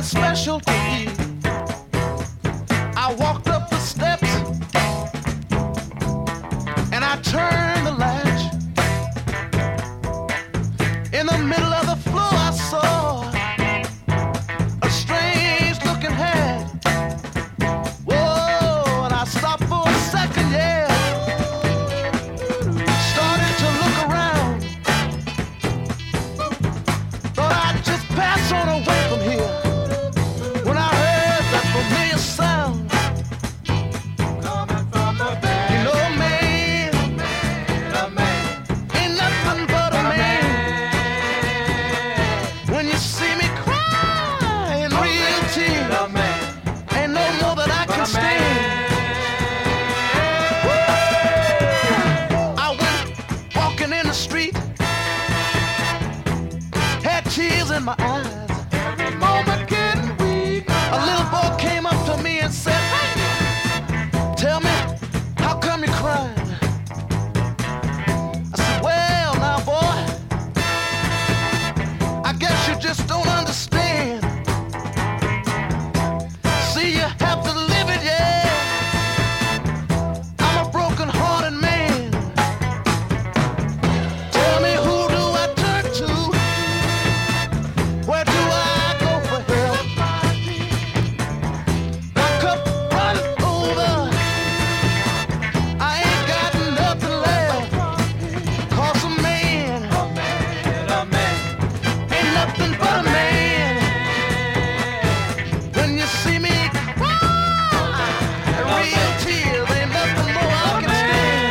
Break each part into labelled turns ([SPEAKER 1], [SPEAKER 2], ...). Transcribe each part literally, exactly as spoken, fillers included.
[SPEAKER 1] special to you. I walked up the steps and I turned the latch. In the middle of the floor I saw a strange looking head. Whoa, and I stopped for a second, yeah. Started to look around. Thought I'd just pass on away from here when I heard that familiar sound. Coming from the bed. You know, man, a man ain't nothing but a man. When you see me crying real tears, ain't no more that I can stand. Woo! I went walking in the street, had tears in my eyes. Every moment getting weak. A little boy came up to me and said, "Hey, tell me, how come you're crying?" I said, "Well, now, boy, I guess you just don't understand. See, you have to live it, yeah. I'm a broken-hearted man. Tell me, who do I turn to? Where do I go for help? My cup runs over. I ain't got nothing left. 'Cause a man ain't nothing but a man. When you see me cry, real tears, ain't nothing more I can stand."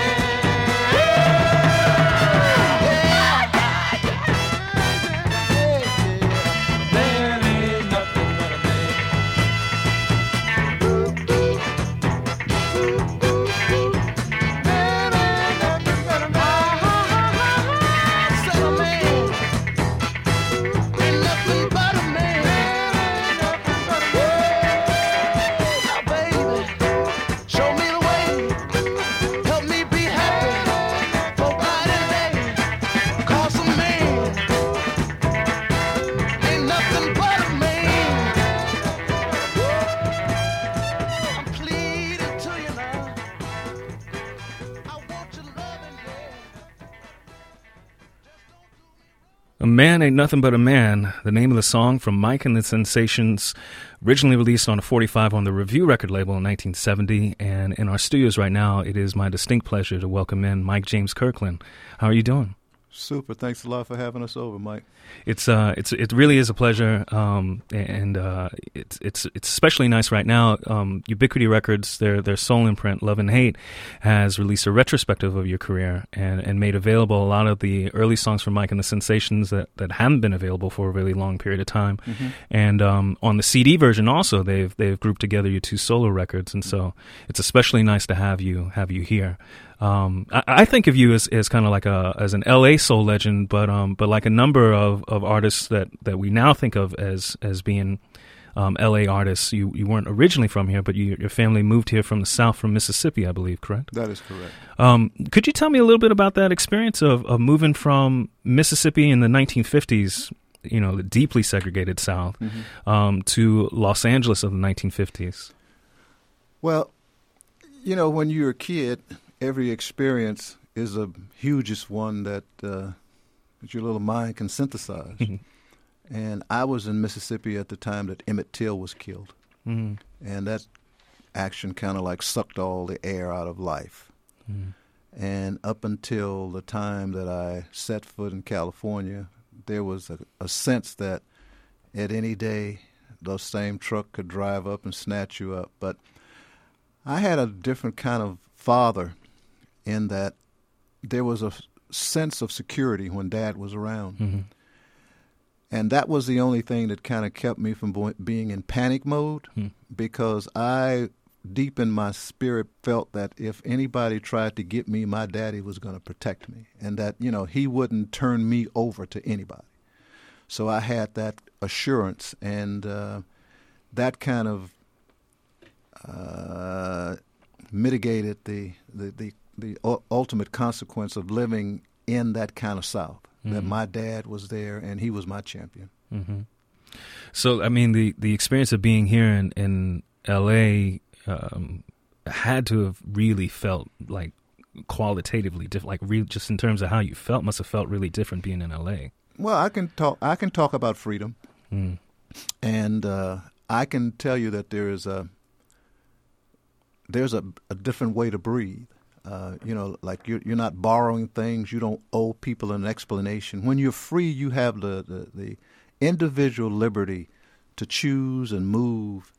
[SPEAKER 2] Man ain't nothing but a man.
[SPEAKER 1] Man ain't nothing but a man. Said a man ain't nothing but a man. Now, baby, show me the way. Help me be happy for night and day. 'Cause a man ain't nothing but a man. I'm pleading to you now. I want your loving, yeah.
[SPEAKER 3] A Man Ain't Nothing But a Man, the name of the song from Mike and the Sensations, originally released on a forty-five on the Review record label in nineteen seventy. And in our studios right now, it is my distinct pleasure to welcome in Mike James Kirkland. How are you doing?
[SPEAKER 4] Super. Thanks a lot for having us over, Mike.
[SPEAKER 3] It's uh, it's it really is a pleasure, um, and uh, it's it's it's especially nice right now. Um, Ubiquity Records, their their sole imprint, Love and Hate, has released a retrospective of your career and, and made available a lot of the early songs from Mike and the Sensations that, that haven't been available for a really long period of time.
[SPEAKER 4] Mm-hmm.
[SPEAKER 3] And um, on the C D version, also they've they've grouped together your two solo records, and so it's especially nice to have you have you here. Um, I, I think of you as, as kind of like a as an L A soul legend, but um, but like a number of, of artists that, that we now think of as as being um, L A artists. You you weren't originally from here, but you, your family moved here from the South, from Mississippi, I believe, correct?
[SPEAKER 4] That is correct.
[SPEAKER 3] Um, could you tell me a little bit about that experience of, of moving from Mississippi in the nineteen fifties, you know, the deeply segregated South,
[SPEAKER 4] Mm-hmm.
[SPEAKER 3] um, to Los Angeles of the nineteen fifties?
[SPEAKER 4] Well, you know, when you're a kid, every experience is a hugest one that, uh, that your little mind can synthesize. And I was in Mississippi at the time that Emmett Till was killed.
[SPEAKER 3] Mm.
[SPEAKER 4] And that action kind of like sucked all the air out of life.
[SPEAKER 3] Mm.
[SPEAKER 4] And up until the time that I set foot in California, there was a, a sense that at any day the same truck could drive up and snatch you up. But I had a different kind of father in that there was a sense of security when Dad was around.
[SPEAKER 3] Mm-hmm.
[SPEAKER 4] And that was the only thing that kind of kept me from bo- being in panic mode,
[SPEAKER 3] Hmm.
[SPEAKER 4] because I, deep in my spirit, felt that if anybody tried to get me, my daddy was going to protect me, and that, you know, he wouldn't turn me over to anybody. So I had that assurance, and uh, that kind of uh, mitigated the, the, the, the u- ultimate consequence of living in that kind of South. That my dad was there, and he was my champion.
[SPEAKER 3] Mm-hmm. So, I mean, the, the experience of being here in, in L A um, had to have really felt like qualitatively different, like re- just in terms of how you felt, must have felt really different being in L A.
[SPEAKER 4] Well, I can talk. I can talk about freedom,
[SPEAKER 3] Mm.
[SPEAKER 4] and uh, I can tell you that there is a there's a, a different way to breathe. Uh, you know, like you're, you're not borrowing things. You don't owe people an explanation. When you're free, you have the, the, the individual liberty to choose and move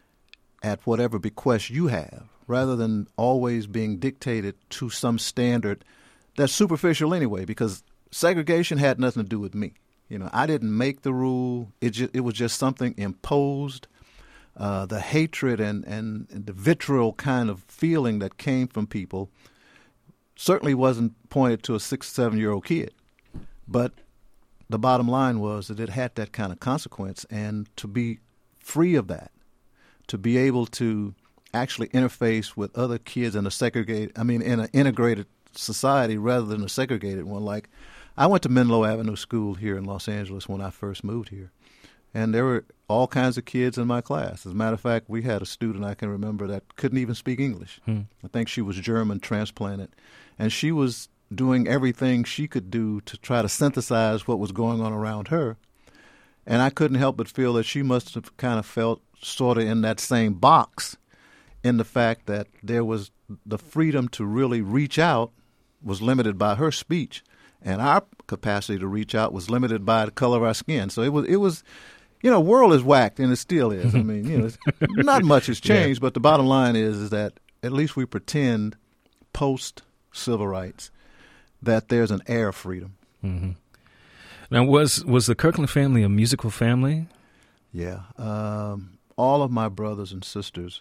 [SPEAKER 4] at whatever bequest you have, rather than always being dictated to some standard that's superficial anyway, because segregation had nothing to do with me. You know, I didn't make the rule. It just, it was just something imposed. Uh, the hatred and, and, and the vitriol kind of feeling that came from people certainly wasn't pointed to a six, seven-year-old kid. But the bottom line was that it had that kind of consequence, and to be free of that, to be able to actually interface with other kids in a segregated, I mean, in an integrated society rather than a segregated one. Like, I went to Menlo Avenue School here in Los Angeles when I first moved here. And there were all kinds of kids in my class. As a matter of fact, we had a student I can remember that couldn't even speak English.
[SPEAKER 3] Hmm.
[SPEAKER 4] I think she was German transplanted. And she was doing everything she could do to try to synthesize what was going on around her. And I couldn't help but feel that she must have kind of felt sort of in that same box, in the fact that there was the freedom to really reach out was limited by her speech. And our capacity to reach out was limited by the color of our skin. So it was, it was, you know, world is whacked, and it still is. I mean, you know, it's, not much has changed, yeah. But the bottom line is, is that at least we pretend post-civil rights that there's an air of freedom.
[SPEAKER 3] Mm-hmm. Now, was was the Kirkland family a musical family?
[SPEAKER 4] Yeah. Um, all of my brothers and sisters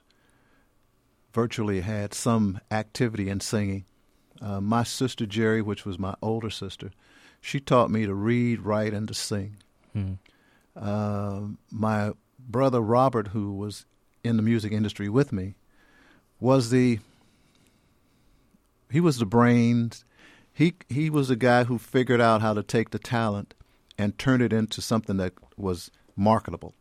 [SPEAKER 4] virtually had some activity in singing. Uh, my sister Jerry, which was my older sister, she taught me to read, write, and to sing.
[SPEAKER 3] Mm.
[SPEAKER 4] Uh, my brother Robert, who was in the music industry with me, was the he was the brains. He he was the guy who figured out how to take the talent and turn it into something that was marketable.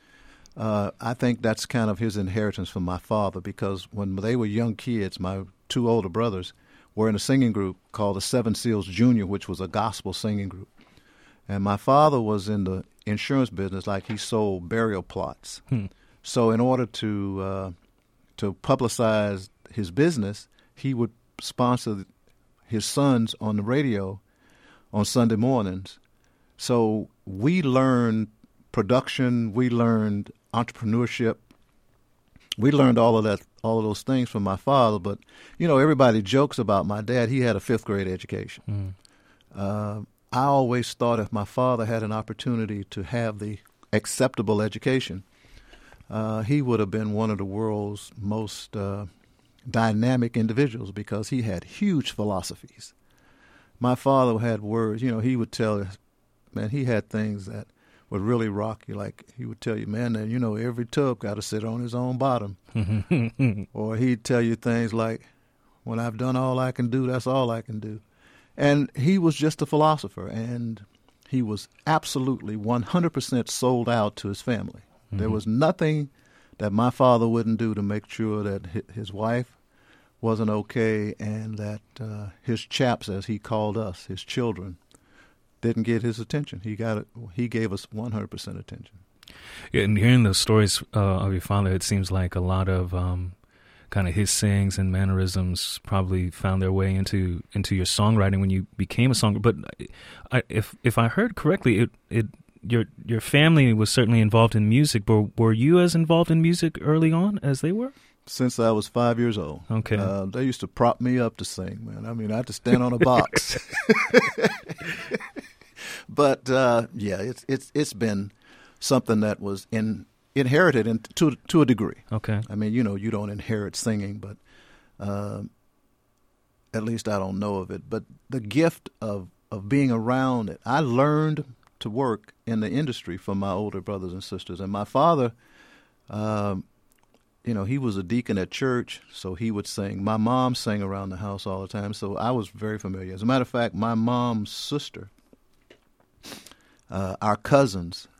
[SPEAKER 4] Uh, I think that's kind of his inheritance from my father, because when they were young kids, my two older brothers were in a singing group called the Seven Seals Junior, which was a gospel singing group. And my father was in the insurance business, like he sold burial plots.
[SPEAKER 3] Hmm.
[SPEAKER 4] So in order to uh, to publicize his business, he would sponsor his sons on the radio on Sunday mornings. So we learned production, we learned entrepreneurship, we learned all of that, all of those things from my father. But you know, everybody jokes about my dad. He had a fifth grade education.
[SPEAKER 3] Mm.
[SPEAKER 4] Uh, I always thought if my father had an opportunity to have the acceptable education, uh, he would have been one of the world's most uh, dynamic individuals, because he had huge philosophies. My father had words, you know, he would tell us, man, he had things that would really rock you. Like he would tell you, man, that, you know, every tub got to sit on his own bottom. Or he'd tell you things like, when I've done all I can do, that's all I can do. And he was just a philosopher, and he was absolutely one hundred percent sold out to his family. Mm-hmm. There was nothing that my father wouldn't do to make sure that his wife wasn't okay, and that uh, his chaps, as he called us, his children, didn't get his attention. He got it. He gave us one hundred percent attention.
[SPEAKER 3] Yeah, and hearing the stories uh, of your father, it seems like a lot of um, kind of his sayings and mannerisms probably found their way into into your songwriting when you became a songwriter. But I, if if I heard correctly, it it your your family was certainly involved in music. But were you as involved in music early on as they were?
[SPEAKER 4] Since I was five years old.
[SPEAKER 3] Okay.
[SPEAKER 4] Uh, they used to prop me up to sing, man. I mean, I had to stand on a box. But uh, yeah, it's it's it's been something that was in inherited in, to to a degree.
[SPEAKER 3] Okay.
[SPEAKER 4] I mean, you know, you don't inherit singing, but uh, at least I don't know of it. But the gift of of being around it, I learned to work in the industry from my older brothers and sisters. And my father, um, you know, he was a deacon at church, so he would sing. My mom sang around the house all the time, so I was very familiar. As a matter of fact, my mom's sister, uh, our cousins,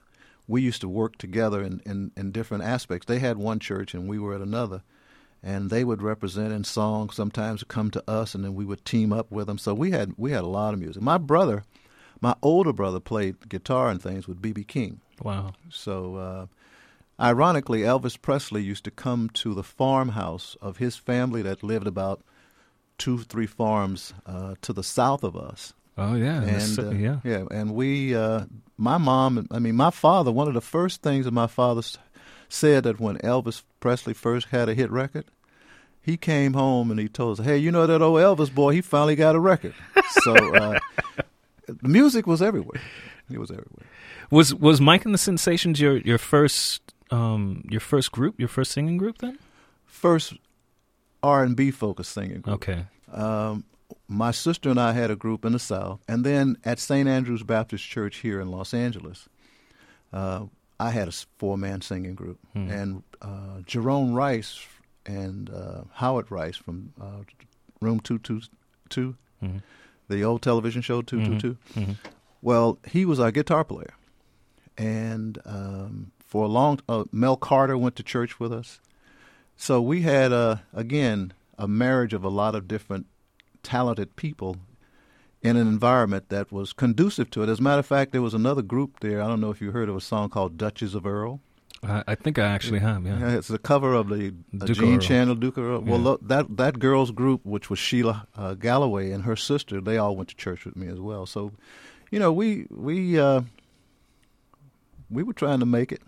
[SPEAKER 4] we used to work together in, in, in different aspects. They had one church and we were at another, and they would represent in songs, sometimes come to us, and then we would team up with them. So we had we had a lot of music. My brother, my older brother, played guitar and things with B B King.
[SPEAKER 3] Wow.
[SPEAKER 4] So uh, ironically, Elvis Presley used to come to the farmhouse of his family that lived about two, three farms uh, to the south of us.
[SPEAKER 3] Oh, yeah.
[SPEAKER 4] And
[SPEAKER 3] Mississippi,
[SPEAKER 4] uh,
[SPEAKER 3] yeah.
[SPEAKER 4] yeah, and we, uh, my mom, I mean, my father, one of the first things that my father s- said that when Elvis Presley first had a hit record, he came home and he told us, hey, you know that old Elvis boy, he finally got a record. So uh, the music was everywhere. It was everywhere.
[SPEAKER 3] Was was Mike and the Sensations your, your first um, your first group, your first singing group then?
[SPEAKER 4] First R and B focused singing group.
[SPEAKER 3] Okay.
[SPEAKER 4] Um, my sister and I had a group in the South, and then at Saint Andrew's Baptist Church here in Los Angeles, uh, I had a four-man singing group.
[SPEAKER 3] Hmm.
[SPEAKER 4] And uh, Jerome Rice and uh, Howard Rice from uh, Room two two two,
[SPEAKER 3] Mm-hmm.
[SPEAKER 4] the old television show two two two,
[SPEAKER 3] Mm-hmm.
[SPEAKER 4] well, he was our guitar player. And um, for a long uh, Mel Carter went to church with us. So we had, uh, again, a marriage of a lot of different talented people in an environment that was conducive to it. As a matter of fact, there was another group there. I don't know if you heard of a song called Duchess of Earl.
[SPEAKER 3] I, I think I actually have, yeah.
[SPEAKER 4] Yeah, it's a cover of the uh,
[SPEAKER 3] Duke
[SPEAKER 4] Gene
[SPEAKER 3] Earl.
[SPEAKER 4] Chandler, Duke Earl. Well,
[SPEAKER 3] Yeah.
[SPEAKER 4] lo- that that girl's group, which was Sheila uh, Galloway and her sister, they all went to church with me as well. So, you know, we we uh, we were trying to make it.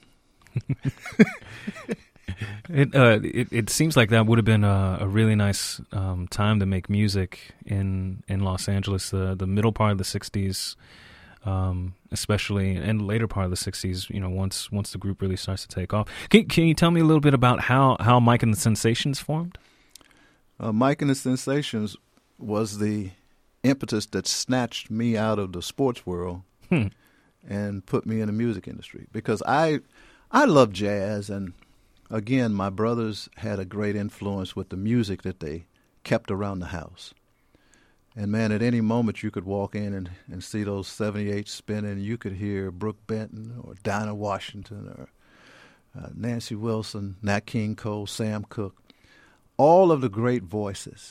[SPEAKER 3] It, uh, it it seems like that would have been a, a really nice um, time to make music in in Los Angeles. The the middle part of the sixties, um, especially, and later part of the sixties. You know, once once the group really starts to take off. Can can you tell me a little bit about how, how Mike and the Sensations formed?
[SPEAKER 4] Uh, Mike and the Sensations was the impetus that snatched me out of the sports world
[SPEAKER 3] Hmm.
[SPEAKER 4] and put me in the music industry, because I I love jazz, and again, my brothers had a great influence with the music that they kept around the house. And man, at any moment you could walk in and, and see those seventy-eights spinning. You could hear Brooke Benton or Dinah Washington or uh, Nancy Wilson, Nat King Cole, Sam Cooke, all of the great voices.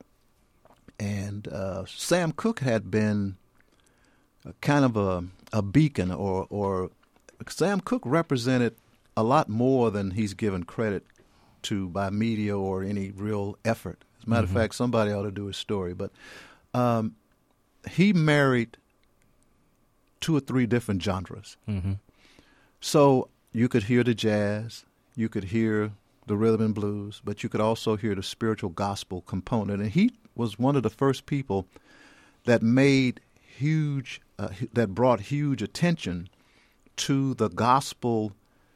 [SPEAKER 4] And uh, Sam Cooke had been a kind of a, a beacon, or, or Sam Cooke represented a lot more than he's given credit to by media or any real effort. As a matter
[SPEAKER 3] Mm-hmm.
[SPEAKER 4] of fact, somebody ought to do his story. But um, he married two or three different genres.
[SPEAKER 3] Mm-hmm.
[SPEAKER 4] So you could hear the jazz, you could hear the rhythm and blues, but you could also hear the spiritual gospel component. And he was one of the first people that made huge, uh, that brought huge attention to the gospel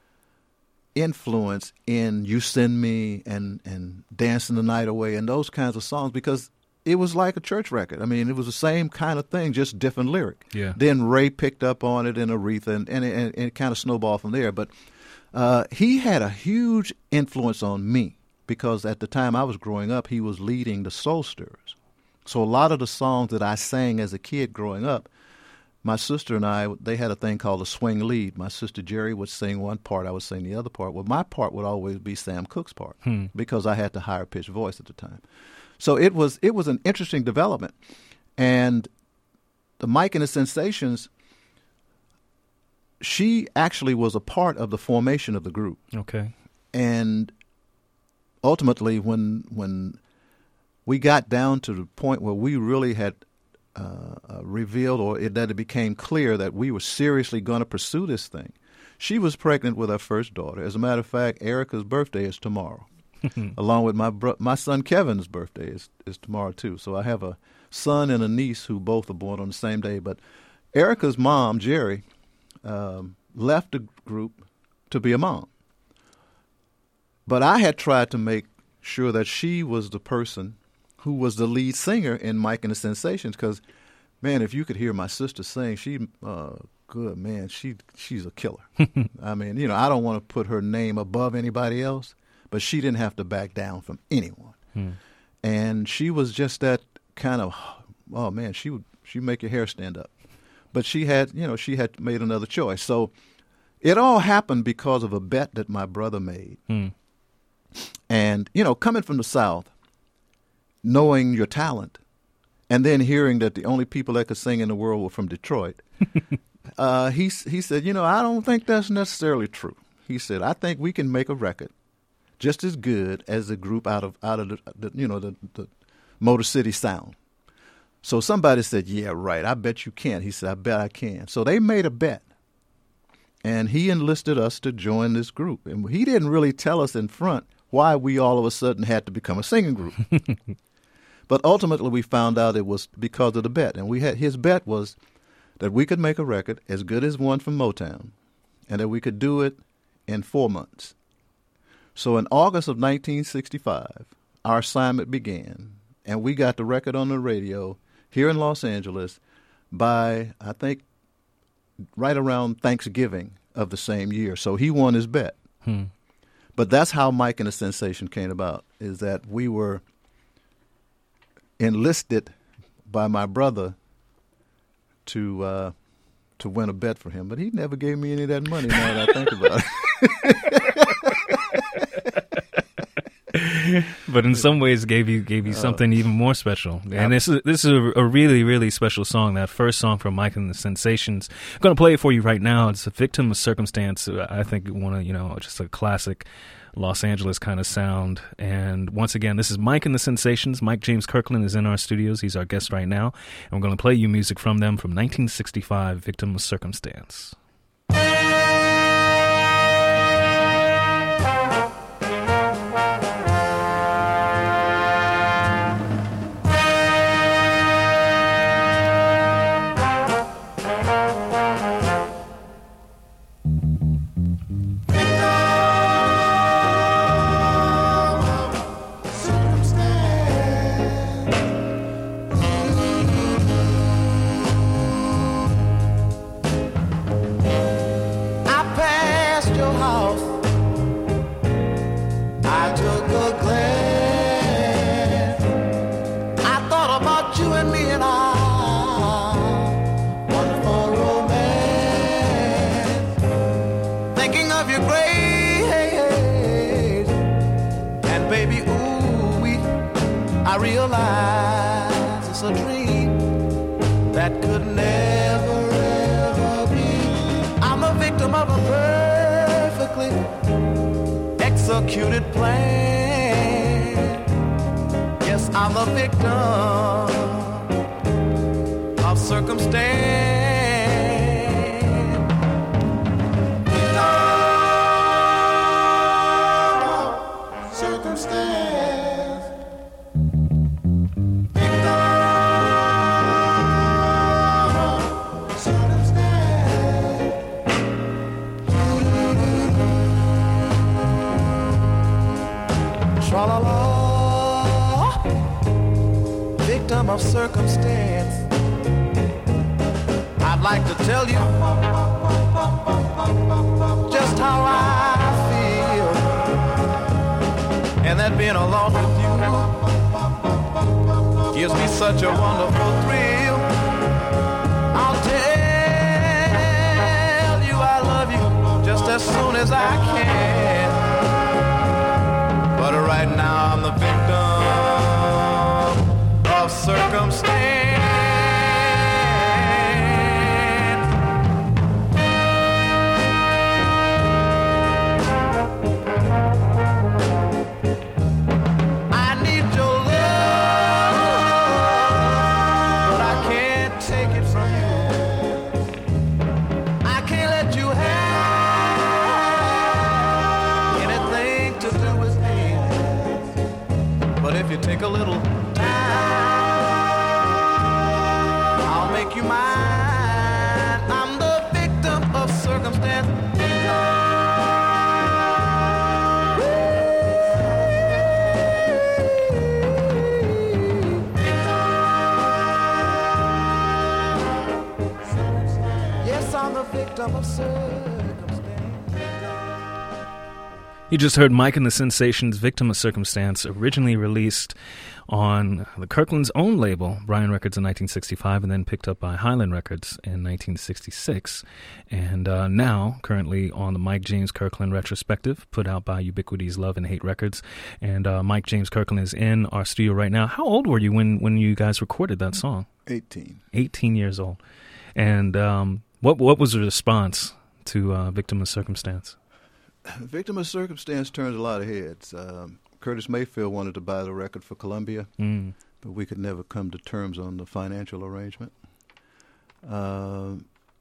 [SPEAKER 4] influence in You Send Me and, and Dancing the Night Away and those kinds of songs, because it was like a church record. I mean, it was the same kind of thing, just different lyric.
[SPEAKER 3] Yeah.
[SPEAKER 4] Then Ray picked up on it in Aretha, and, and, it, and it kind of snowballed from there. But uh, he had a huge influence on me, because at the time I was growing up, he was leading the Soul Stirrers. So a lot of the songs that I sang as a kid growing up, my sister and I, they had a thing called a swing lead. My sister Jerry would sing one part, I would sing the other part. Well, my part would always be Sam Cooke's part,
[SPEAKER 3] Hmm.
[SPEAKER 4] because I had the higher pitched voice at the time. So it was it was an interesting development. And the Mike and the Sensations, she actually was a part of the formation of the group.
[SPEAKER 3] Okay.
[SPEAKER 4] And ultimately, when when we got down to the point where we really had uh, uh, revealed, or it, that it became clear that we were seriously going to pursue this thing, she was pregnant with our first daughter. As a matter of fact, Erica's birthday is tomorrow, along with my bro- my son Kevin's birthday is, is tomorrow too. So I have a son and a niece who both are born on the same day. But Erica's mom, Jerry, um, left the group to be a mom. But I had tried to make sure that she was the person who was the lead singer in Mike and the Sensations, because, man, if you could hear my sister sing, she, uh, good, man, she she's a killer. I mean, you know, I don't want to put her name above anybody else, but she didn't have to back down from anyone.
[SPEAKER 3] Hmm.
[SPEAKER 4] And she was just that kind of, oh, man, she would she make your hair stand up. But she had, you know, she had made another choice. So It all happened because of a bet that my brother made.
[SPEAKER 3] Hmm.
[SPEAKER 4] And, you know, coming from the South, knowing your talent, and then hearing that the only people that could sing in the world were from Detroit, uh, he, he said, you know, I don't think that's necessarily true. He said, I think we can make a record just as good as the group out of, out of the, the you know, the, the Motor City Sound. So somebody said, yeah, right, I bet you can. He said, I bet I can. So they made a bet. And he enlisted us to join this group. And he didn't really tell us in front why we all of a sudden had to become a singing group. But ultimately we found out it was because of the bet. And we had his bet was that we could make a record as good as one from Motown and that we could do it in four months. So in August of nineteen sixty-five, our assignment began, and we got the record on the radio here in Los Angeles by, I think, right around Thanksgiving of the same year. So he won his bet.
[SPEAKER 3] Hmm.
[SPEAKER 4] But that's how Mike and the Sensation came about, is that we were enlisted by my brother to uh, to win a bet for him. But he never gave me any of that money now that I think about it.
[SPEAKER 3] But in some ways gave you gave you something even more special. And this is this is a, a really, really special song, that first song from Mike and the Sensations. I'm going to play it for you right now. It's a Victim of Circumstance. I think one of, you know, just a classic Los Angeles kind of sound. And once again, this is Mike and the Sensations. Mike James Kirkland is in our studios. He's our guest right now. And we're going to play you music from them from nineteen sixty-five, Victim of Circumstance.
[SPEAKER 1] Executed plan. Yes, I'm a victim of circumstance. Victim of circumstance. Victim of circumstance. Tra-la-la, victim of circumstance. I'd like to tell you just how I feel, and that being alone with you gives me such a wonderful thrill. I'll tell you I love you just as soon as I can. But right now I'm the victim of circumstance. I need your love, but I can't take it from you. I can't let you have anything to do with me. But if you take a little time, I'll make you mine. I'm the victim of circumstance. Yes, I'm the victim of circumstance.
[SPEAKER 3] You just heard Mike and the Sensations' Victim of Circumstance, originally released on the Kirkland's own label, Brian Records, in nineteen sixty-five, and then picked up by Highland Records in nineteen sixty-six. And uh, now, currently on the Mike James Kirkland Retrospective, put out by Ubiquity's Love and Hate Records. And uh, Mike James Kirkland is in our studio right now. How old were you when, when you guys recorded that song?
[SPEAKER 4] eighteen.
[SPEAKER 3] eighteen years old. And um, what, what was the response to uh, Victim of Circumstance?
[SPEAKER 4] Victim of Circumstance turned a lot of heads. Um, Curtis Mayfield wanted to buy the record for Columbia,
[SPEAKER 3] Mm.
[SPEAKER 4] but we could never come to terms on the financial arrangement. Uh,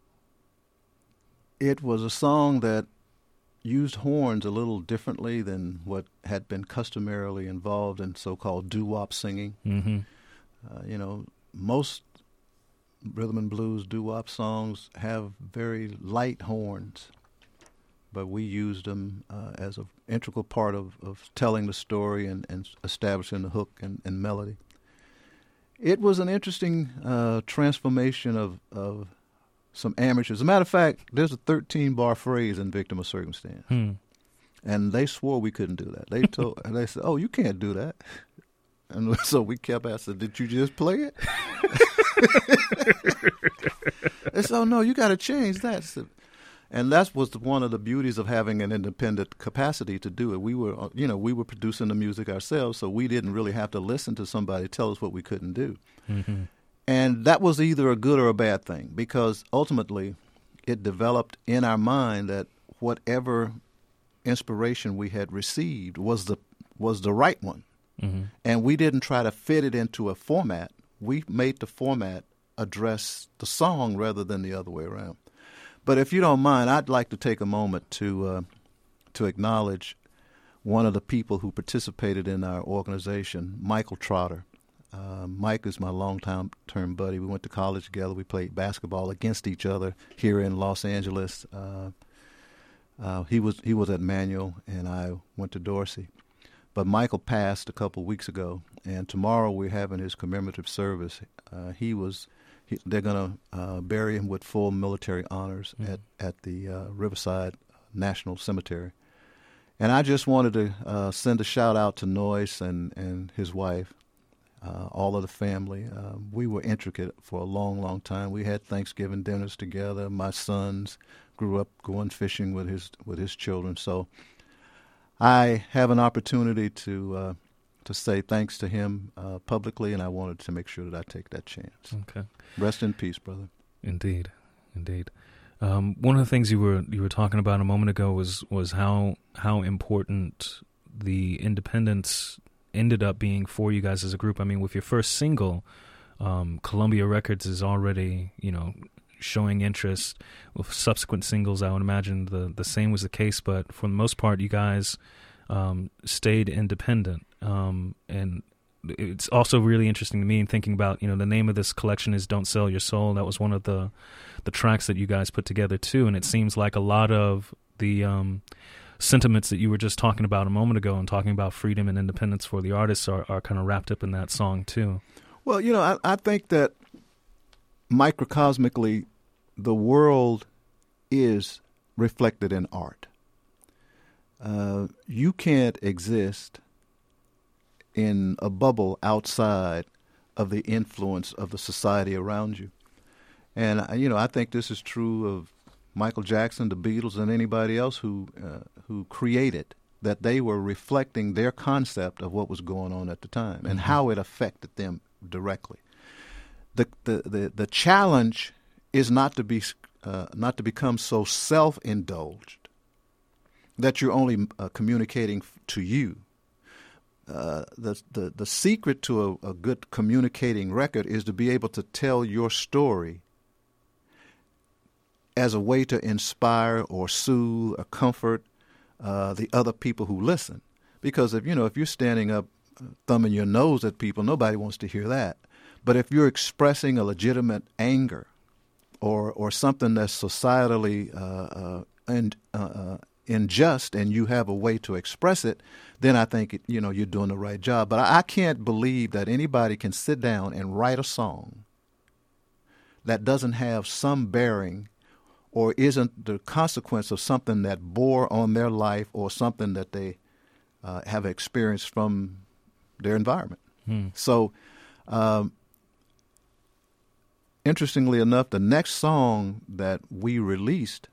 [SPEAKER 4] it was a song that used horns a little differently than what had been customarily involved in so-called doo-wop singing.
[SPEAKER 3] Mm-hmm.
[SPEAKER 4] Uh, you know, most rhythm and blues doo-wop songs have very light horns, but we used them uh, as an integral part of, of telling the story and, and establishing the hook and, and melody. It was an interesting uh, transformation of, of some amateurs. As a matter of fact, there's a thirteen-bar phrase in Victim of Circumstance,
[SPEAKER 3] Hmm.
[SPEAKER 4] and they swore we couldn't do that. They told, and they said, "Oh, you can't do that." And so we kept asking, "Did you just play it?" They said, "Oh, no, you got to change that." So, and that was one of the beauties of having an independent capacity to do it. We were, you know, we were producing the music ourselves, so we didn't really have to listen to somebody tell us what we couldn't do.
[SPEAKER 3] Mm-hmm.
[SPEAKER 4] And that was either a good or a bad thing, because ultimately it developed in our mind that whatever inspiration we had received was the was the right one.
[SPEAKER 3] Mm-hmm.
[SPEAKER 4] And we didn't try to fit it into a format. We made the format address the song rather than the other way around. But if you don't mind, I'd like to take a moment to uh, to acknowledge one of the people who participated in our organization, Michael Trotter. Uh, Mike is my long-time term buddy. We went to college together. We played basketball against each other here in Los Angeles. Uh, uh, he was he was at Manual, and I went to Dorsey. But Michael passed a couple weeks ago, and tomorrow we're having his commemorative service. Uh, he was. He, they're going to uh, bury him with full military honors mm-hmm. at, at the uh, Riverside National Cemetery. And I just wanted to uh, send a shout-out to Noyce and, and his wife, uh, all of the family. Uh, we were intricate for a long, long time. We had Thanksgiving dinners together. My sons grew up going fishing with his with his children. So I have an opportunity to uh, to say thanks to him uh, publicly, and I wanted to make sure that I take that chance.
[SPEAKER 3] Okay.
[SPEAKER 4] Rest in peace, brother.
[SPEAKER 3] Indeed, indeed. Um, one of the things you were you were talking about a moment ago was was how how important the independence ended up being for you guys as a group. I mean, with your first single, um, Columbia Records is already, you know, showing interest. With subsequent singles, I would imagine the the same was the case. But for the most part, you guys um, stayed independent. Um, and it's also really interesting to me in thinking about, you know, the name of this collection is Don't Sell Your Soul. That was one of the the tracks that you guys put together too. And it seems like a lot of the um, sentiments that you were just talking about a moment ago and talking about freedom and independence for the artists are, are kind of wrapped up in that song too.
[SPEAKER 4] Well, you know, I, I think that microcosmically the world is reflected in art. Uh, you can't exist in a bubble outside of the influence of the society around you. And, you know, I think this is true of Michael Jackson, the Beatles, and anybody else who uh, who created, that they were reflecting their concept of what was going on at the time and
[SPEAKER 3] Mm-hmm.
[SPEAKER 4] how it affected them directly. The the, the, the challenge is not to be uh, not to become so self-indulged that you're only uh, communicating f- to you. Uh, the, the the secret to a, a good communicating record is to be able to tell your story as a way to inspire or soothe or comfort uh, the other people who listen. Because if you know if you're standing up uh, thumbing your nose at people, nobody wants to hear that. But if you're expressing a legitimate anger or or something that's societally uh, uh, and uh, uh, unjust, and you have a way to express it, then I think, you know, you're doing the right job. But I, I can't believe that anybody can sit down and write a song that doesn't have some bearing or isn't the consequence of something that bore on their life or something that they uh, have experienced from their environment.
[SPEAKER 3] Hmm.
[SPEAKER 4] So, um, interestingly enough, the next song that we released,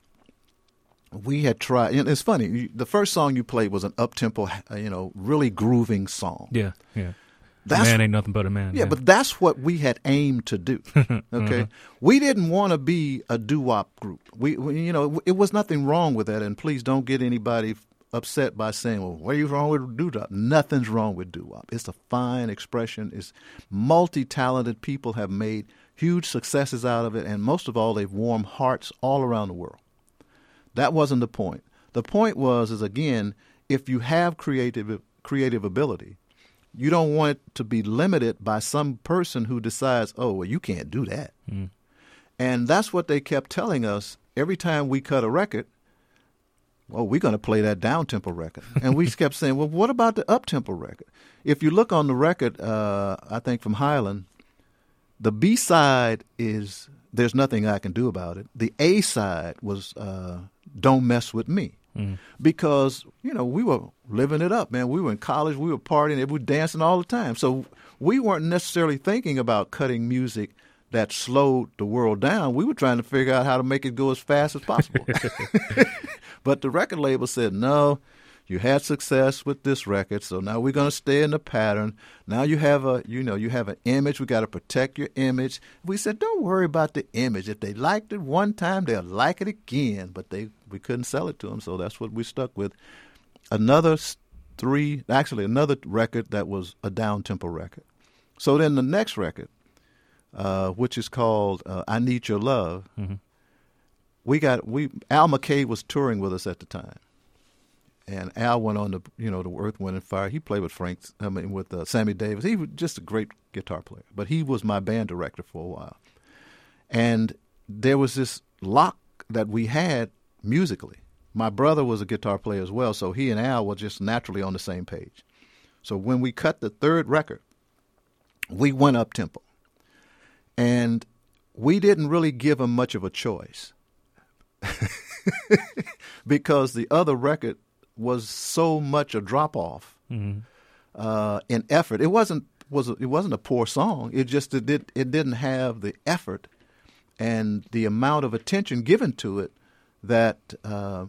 [SPEAKER 4] we had tried. And it's funny. You, the first song you played was an up-tempo, uh, you know, really grooving song.
[SPEAKER 3] Yeah, yeah.
[SPEAKER 4] That's,
[SPEAKER 3] man ain't nothing but a man.
[SPEAKER 4] Yeah,
[SPEAKER 3] yeah.
[SPEAKER 4] but that's what we had aimed to do. Okay, we didn't want to be a doo-wop group. We, we, you know, it was nothing wrong with that. And please don't get anybody upset by saying, "Well, what are you wrong with doo-wop?" Nothing's wrong with doo-wop. It's a fine expression. It's multi-talented people have made huge successes out of it, and most of all, they've warmed hearts all around the world. That wasn't the point. The point was, is again, if you have creative creative ability, you don't want it to be limited by some person who decides, oh, well, you can't do that. Mm. And that's what they kept telling us every time we cut a record. Well, we're going to play that down-tempo record. And we kept saying, well, what about the up-tempo record? If you look on the record, uh, I think from Highland, the B-side is There's Nothing I Can Do About It. The A-side was uh, Don't Mess With Me. Mm. Because, you know, we were living it up, man. We were in college. We were partying. We were dancing all the time. So we weren't necessarily thinking about cutting music that slowed the world down. We were trying to figure out how to make it go as fast as possible. But the record label said, no, you had success with this record, so now we're going to stay in the pattern. Now you have a, you know, you have an image. We got to protect your image. We said, don't worry about the image. If they liked it one time, they'll like it again. But they, we couldn't sell it to them, so that's what we stuck with. Another three, actually another record that was a down-tempo record. So then the next record, uh, which is called uh, I Need Your Love, mm-hmm. we got, we Al McKay was touring with us at the time. And Al went on to, you know, the Earth, Wind and Fire. He played with Frank, I mean, with uh, Sammy Davis. He was just a great guitar player. But he was my band director for a while. And there was this lock that we had musically. My brother was a guitar player as well, so he and Al were just naturally on the same page. So when we cut the third record, we went up tempo. And we didn't really give him much of a choice. Because the other record was so much a drop off mm-hmm. uh, in effort. It wasn't was it wasn't a poor song. It just it, did, it didn't have the effort and the amount of attention given to it that uh,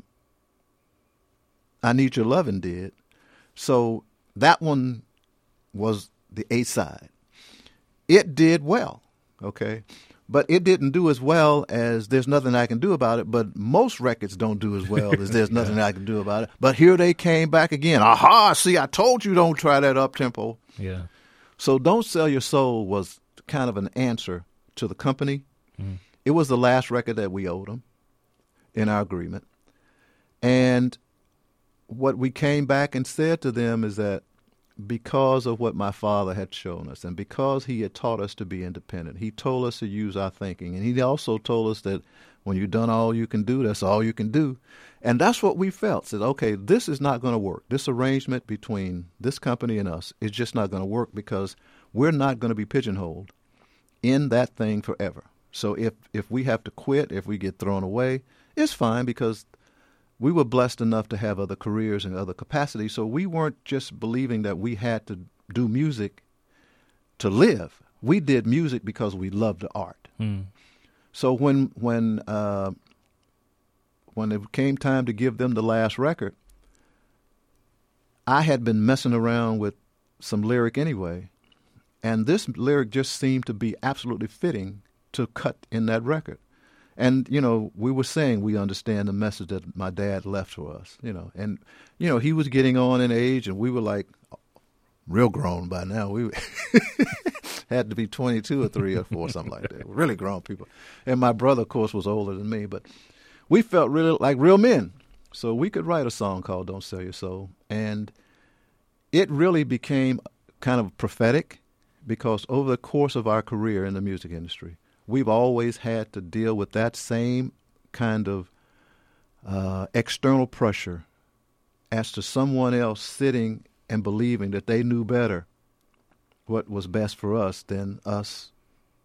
[SPEAKER 4] I Need Your Lovin' did. So that one was the A side. It did well, okay. But it didn't do as well as There's Nothing I Can Do About It. But most records don't do as well as There's Nothing yeah. I Can Do About It. But here they came back again. Aha, see, I told you don't try that up-tempo.
[SPEAKER 3] Yeah.
[SPEAKER 4] So Don't Sell Your Soul was kind of an answer to the company. Mm. It was the last record that we owed them in our agreement. And what we came back and said to them is that because of what my father had shown us and because he had taught us to be independent, he told us to use our thinking. And he also told us that when you've done all you can do, that's all you can do. And that's what we felt. Said, okay, this is not going to work. This arrangement between this company and us is just not going to work because we're not going to be pigeonholed in that thing forever. So if, if we have to quit, if we get thrown away, it's fine because we were blessed enough to have other careers and other capacities, so we weren't just believing that we had to do music to live. We did music because we loved the art. Mm. So when when uh, when it came time to give them the last record, I had been messing around with some lyric anyway, and this lyric just seemed to be absolutely fitting to cut in that record. And, you know, we were saying we understand the message that my dad left for us, you know. And, you know, he was getting on in age, and we were like real grown by now. We had to be twenty-two or three or four, something like that. Really grown people. And my brother, of course, was older than me. But we felt really like real men. So we could write a song called Don't Sell Your Soul. And it really became kind of prophetic because over the course of our career in the music industry, we've always had to deal with that same kind of uh, external pressure as to someone else sitting and believing that they knew better what was best for us than us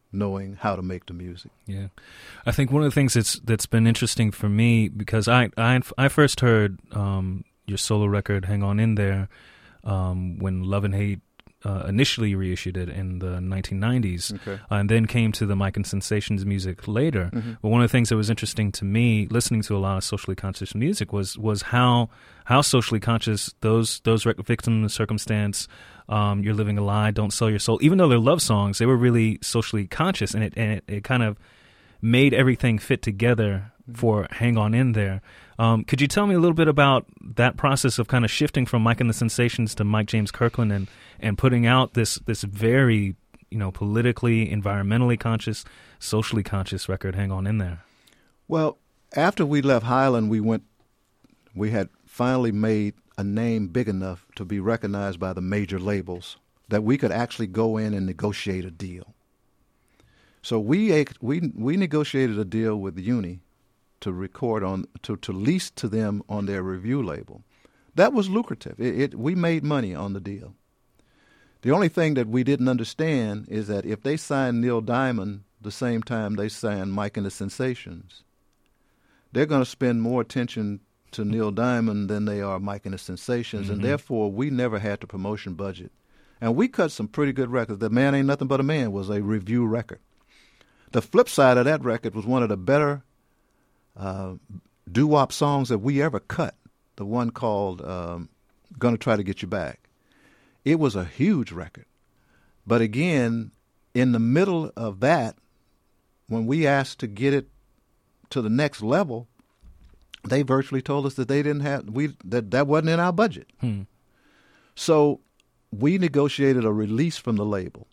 [SPEAKER 4] knowing how to make the music.
[SPEAKER 3] Yeah, I think one of the things that's that's been interesting for me, because I I, I first heard um, your solo record, Hang On In There, um, when Love and Hate uh, initially reissued it in the nineteen nineties,
[SPEAKER 4] Okay.
[SPEAKER 3] uh, and then came to the Mike and Sensations music later.
[SPEAKER 4] Mm-hmm.
[SPEAKER 3] But one of the things that was interesting to me, listening to a lot of socially conscious music, was was how how socially conscious those those rec- Victim of Circumstance, um, You're Living a Lie, Don't Sell Your Soul, even though they're love songs, they were really socially conscious, and it and it, it kind of made everything fit together for Hang On In There. Um, could you tell me a little bit about that process of kind of shifting from Mike and the Sensations to Mike James Kirkland, and, and putting out this this very, you know, politically, environmentally conscious, socially conscious record, Hang On In There?
[SPEAKER 4] Well, after we left Highland, we went. We had finally made a name big enough to be recognized by the major labels that we could actually go in and negotiate a deal. So we we we negotiated a deal with Uni to record on to, to lease to them on their review label. That was lucrative. It, it we made money on the deal. The only thing that we didn't understand is that if they signed Neil Diamond the same time they signed Mike and the Sensations, they're going to spend more attention to Neil Diamond than they are Mike and the Sensations,
[SPEAKER 3] Mm-hmm.
[SPEAKER 4] and therefore we never had the promotion budget. And we cut some pretty good records. The Man Ain't Nothing But a Man was a review record. The flip side of that record was one of the better uh, doo-wop songs that we ever cut, the one called um, Gonna Try to Get You Back. It was a huge record. But again, in the middle of that, when we asked to get it to the next level, they virtually told us that they didn't have we that that wasn't in our budget.
[SPEAKER 3] Hmm.
[SPEAKER 4] So we negotiated a release from the label,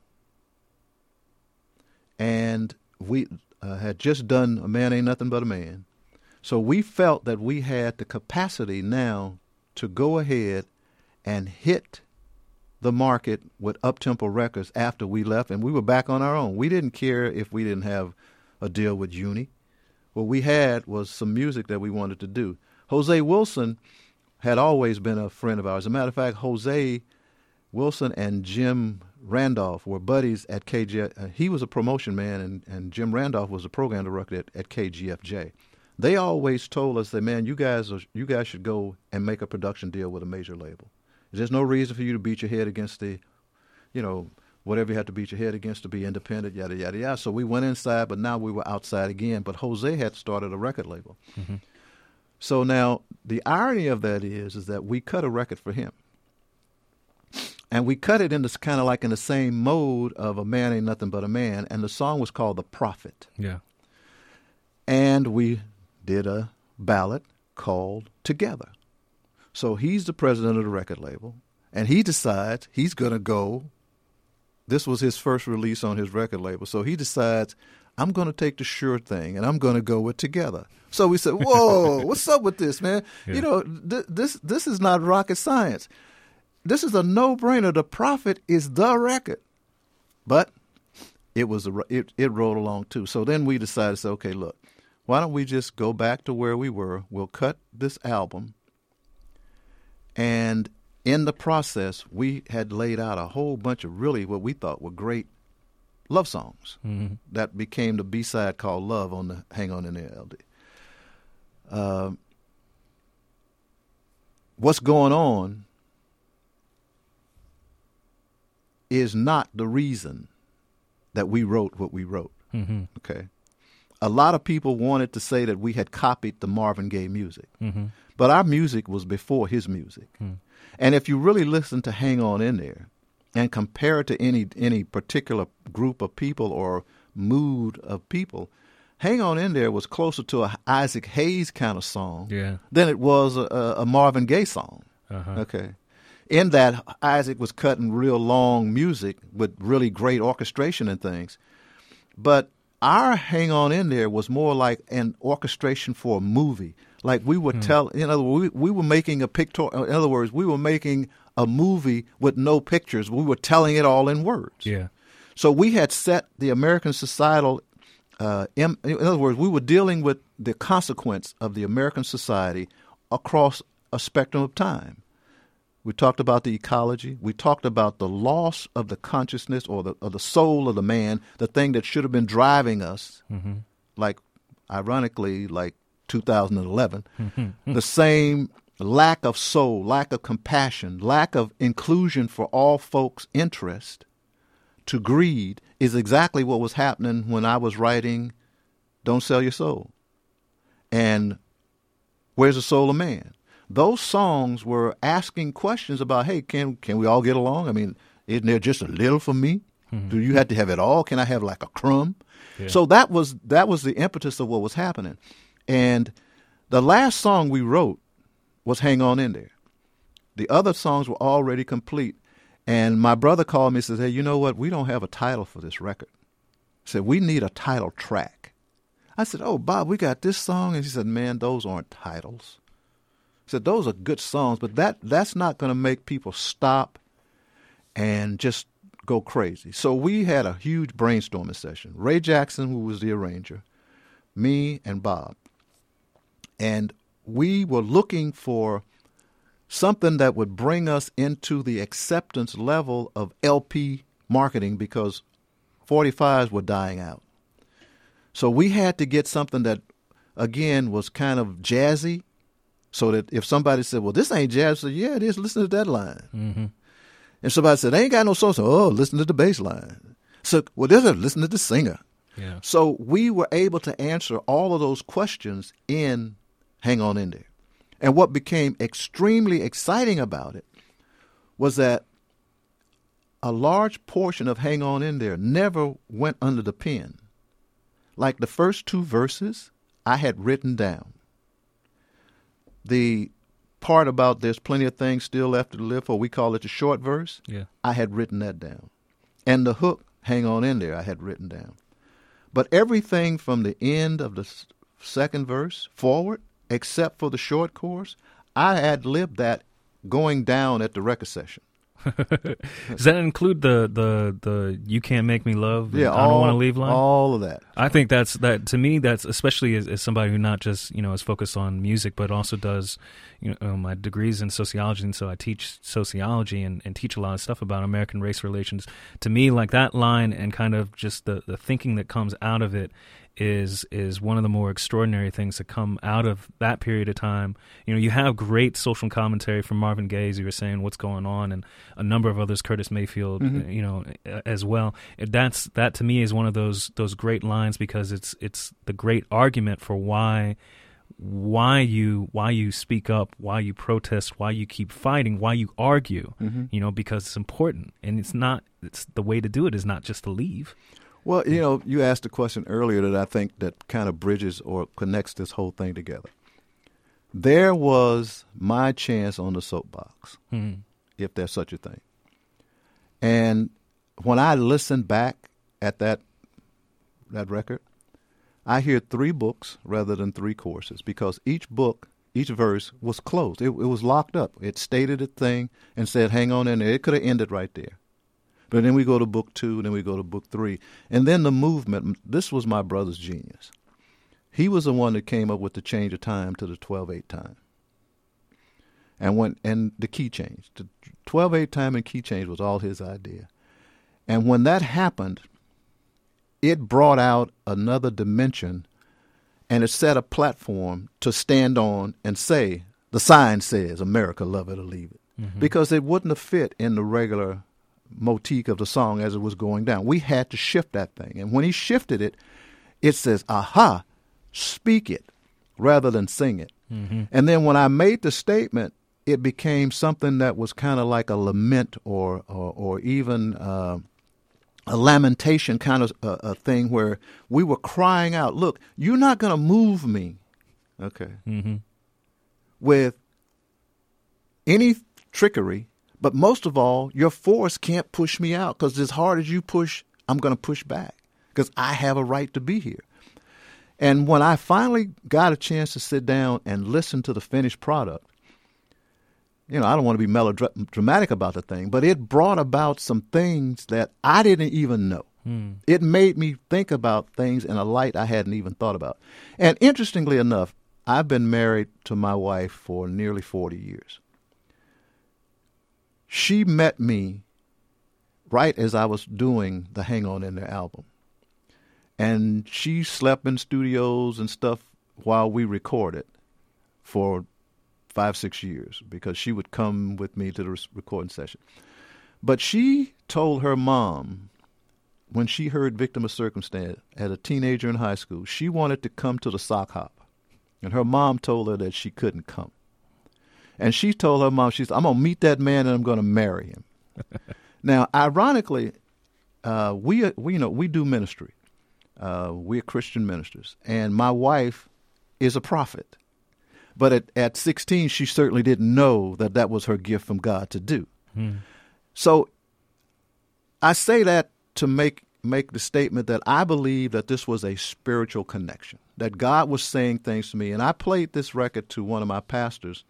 [SPEAKER 4] and we uh, had just done A Man Ain't Nothing But a Man. So we felt that we had the capacity now to go ahead and hit the market with up-tempo records after we left, and we were back on our own. We didn't care if we didn't have a deal with Uni. What we had was some music that we wanted to do. Jose Wilson had always been a friend of ours. As a matter of fact, Jose Wilson and Jim Randolph were buddies at K G F. Uh, he was a promotion man, and, and Jim Randolph was a program director at, at K G F J. They always told us that, man, you guys are, you guys should go and make a production deal with a major label. There's no reason for you to beat your head against the, you know, whatever you have to beat your head against to be independent, yada, yada, yada. So we went inside, but now we were outside again. But Jose had started a record label.
[SPEAKER 3] Mm-hmm.
[SPEAKER 4] So now the irony of that is, is that we cut a record for him. And we cut it in this kind of like in the same mode of A Man Ain't Nothing But a Man. And the song was called The Prophet.
[SPEAKER 3] Yeah.
[SPEAKER 4] And we did a ballad called Together. So he's the president of the record label, and he decides he's going to go. This was his first release on his record label. So he decides, I'm going to take the sure thing, and I'm going to go with Together. So we said, whoa, what's up with this, man?
[SPEAKER 3] Yeah.
[SPEAKER 4] You know, th- this this is not rocket science. This is a no-brainer. The Prophet is the record. But it was a, it, it rolled along, too. So then we decided to say, okay, look, why don't we just go back to where we were? We'll cut this album. And in the process, we had laid out a whole bunch of really what we thought were great love songs.
[SPEAKER 3] Mm-hmm.
[SPEAKER 4] That became the B-side called Love on the Hang On In There L D. Uh, what's going on is not the reason that we wrote what we wrote.
[SPEAKER 3] Mm-hmm.
[SPEAKER 4] Okay. A lot of people wanted to say that we had copied the Marvin Gaye music.
[SPEAKER 3] Mm-hmm.
[SPEAKER 4] But our music was before his music.
[SPEAKER 3] Mm.
[SPEAKER 4] And if you really listen to Hang On In There and compare it to any any particular group of people or mood of people, Hang On In There was closer to a Isaac Hayes kind of song
[SPEAKER 3] Yeah.
[SPEAKER 4] than it was a, a Marvin Gaye song.
[SPEAKER 3] Uh-huh.
[SPEAKER 4] Okay. In that, Isaac was cutting real long music with really great orchestration and things. But our Hang On In There was more like an orchestration for a movie. Like we would
[SPEAKER 3] Hmm.
[SPEAKER 4] tell, in other words, we, we were making a picture. In other words, we were making a movie with no pictures. We were telling it all in words.
[SPEAKER 3] Yeah.
[SPEAKER 4] So we had set the American societal. Uh, in, in other words, we were dealing with the consequence of the American society across a spectrum of time. We talked about the ecology. We talked about the loss of the consciousness or the, of the soul of the man, the thing that should have been driving us, mm-hmm. like, ironically, like two thousand eleven. Mm-hmm. The same lack of soul, lack of compassion, lack of inclusion for all folks' interest to greed is exactly what was happening when I was writing Don't Sell Your Soul and Where's the Soul of Man? Those songs were asking questions about, hey, can can we all get along? I mean, isn't there just a little for me? Mm-hmm. Do you have to have it all? Can I have like a crumb? Yeah. So that was that was the impetus of what was happening. And the last song we wrote was Hang On In There. The other songs were already complete. And my brother called me and said, hey, you know what? We don't have a title for this record. He said, we need a title track. I said, oh, Bob, we got this song. And he said, man, those aren't titles. He said, those are good songs, but that that's not going to make people stop and just go crazy. So we had a huge brainstorming session. Ray Jackson, who was the arranger, me and Bob. And we were looking for something that would bring us into the acceptance level of L P marketing because forty-fives were dying out. So we had to get something that, again, was kind of jazzy, so that if somebody said, well, this ain't jazz, I said, yeah, it is, listen to that line. Mm-hmm. And somebody said, they ain't got no soul, so, oh, listen to the bass line. So, well, this is, listen to the singer. Yeah. So we were able to answer all of those questions in Hang On In There. And what became extremely exciting about it was that a large portion of Hang On In There never went under the pen. Like the first two verses, I had written down. The part about there's plenty of things still left to live for, we call it the short verse, yeah. I had written that down. And the hook, Hang On In There, I had written down. But everything from the end of the second verse forward, except for the short chorus, I ad-libbed that going down at the record session.
[SPEAKER 3] Does that include the, the, the you can't make me love?
[SPEAKER 4] Yeah,
[SPEAKER 3] I
[SPEAKER 4] all,
[SPEAKER 3] don't want to leave line?
[SPEAKER 4] All of that.
[SPEAKER 3] I think that's, that to me, that's especially as, as somebody who not just, you know, is focused on music, but also does, you know, my degrees in sociology. And so I teach sociology and, and teach a lot of stuff about American race relations. To me, like that line and kind of just the, the thinking that comes out of it is is one of the more extraordinary things that come out of that period of time. You know, you have great social commentary from Marvin Gaye, as you were saying, what's going on, and a number of others, Curtis Mayfield, mm-hmm. you know, as well. That's that to me is one of those those great lines because it's it's the great argument for why why you why you speak up, why you protest, why you keep fighting, why you argue. Mm-hmm. You know, because it's important, and it's not. It's the way to do it is not just to leave.
[SPEAKER 4] Well, you know, you asked a question earlier that I think that kind of bridges or connects this whole thing together. There was my chance on the soapbox, mm-hmm. if there's such a thing. And when I listen back at that that record, I hear three books rather than three courses because each book, each verse was closed. It, it was locked up. It stated a thing and said, hang on in there. It could have ended right there. But then we go to book two, then we go to book three. And then the movement, this was my brother's genius. He was the one that came up with the change of time to the twelve eight time. And when and the key change. The twelve eight time and key change was all his idea. And when that happened, it brought out another dimension and it set a platform to stand on and say, the sign says, America, love it or leave it. Mm-hmm. Because it wouldn't have fit in the regular motif of the song as it was going down. We had to shift that thing. And when he shifted it, it says, aha, speak it rather than sing it. Mm-hmm. And then when I made the statement, it became something that was kind of like a lament or or, or even uh, a lamentation kind of a, a thing where we were crying out, look, you're not going to move me, okay, mm-hmm. with any trickery. But most of all, your force can't push me out because as hard as you push, I'm going to push back because I have a right to be here. And when I finally got a chance to sit down and listen to the finished product, you know, I don't want to be melodramatic about the thing, but it brought about some things that I didn't even know. Hmm. It made me think about things in a light I hadn't even thought about. And interestingly enough, I've been married to my wife for nearly forty years. she met me right as I was doing the Hang On In There album. And she slept in studios and stuff while we recorded for five, six years because she would come with me to the recording session. But she told her mom when she heard Victim of Circumstance as a teenager in high school, she wanted to come to the sock hop. And her mom told her that she couldn't come. And she told her mom, she said, I'm going to meet that man and I'm going to marry him. Now, ironically, uh, we, we, you know, we do ministry. Uh, we're Christian ministers. And my wife is a prophet. But at, at sixteen, she certainly didn't know that that was her gift from God to do. Hmm. So I say that to make make the statement that I believe that this was a spiritual connection, that God was saying things to me. And I played this record to one of my pastors